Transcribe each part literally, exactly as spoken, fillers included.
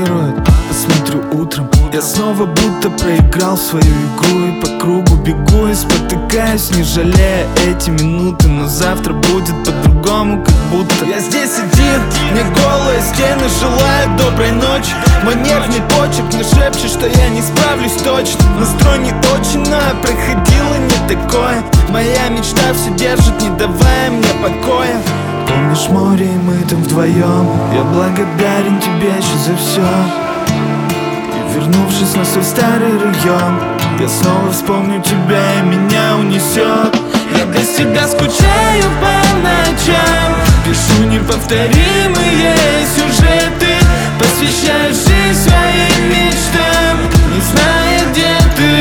разочарует. Посмотрю утром, я снова будто проиграл свою игру. И по кругу бегу и спотыкаюсь, не жалея эти минуты. Но завтра будет по-другому, как будто я здесь один, мне голые стены желают доброй ночи. Мой нервный почерк мне шепчет, что я не справлюсь точно. Настрой не очень, но я проходила не такое. Моя мечта все держит, не давая мне покоя. Помнишь море, и мы там вдвоем? Я благодарен тебе еще за все. И вернувшись на свой старый район, я снова вспомню тебя, и меня унесет. Я без тебя скучаю по ночам, пишу неповторимые сюжеты, посвящаю жизнь своим мечтам, не зная, где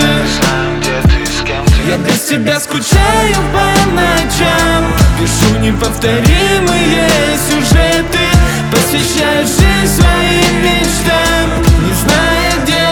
ты. Я без тебя скучаю по ночам, пишу неповторимые сюжеты, посвящаю жизнь своим мечтам, не зная, где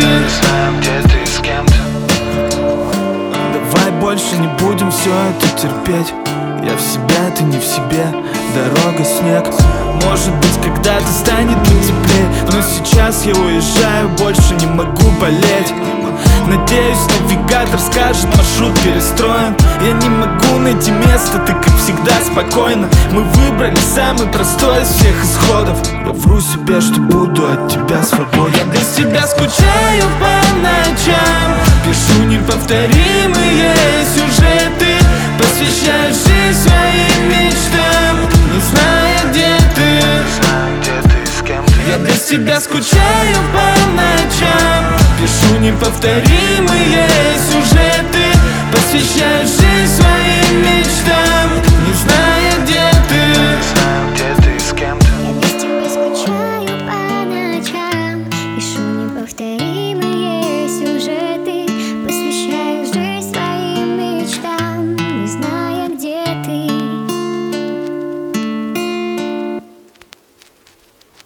ты. Давай больше не будем все это терпеть. Я в себя, ты не в себе, дорога, снег. Может быть, когда-то станет мне теплее, но сейчас я уезжаю, больше не могу болеть. Надеюсь, навигатор скажет, маршрут перестроен. Я не могу найти место, ты как всегда спокойно. Мы выбрали самый простой из всех исходов. Я вру себе, что буду от тебя свободен. Я без тебя скучаю по ночам, пишу неповторимые сюжеты, посвящаю жизнь своим мечтам, не зная, где ты. Я без тебя скучаю по ночам, пишу неповторимые сюжеты, посвящаю жизнь своим мечтам, не знаю.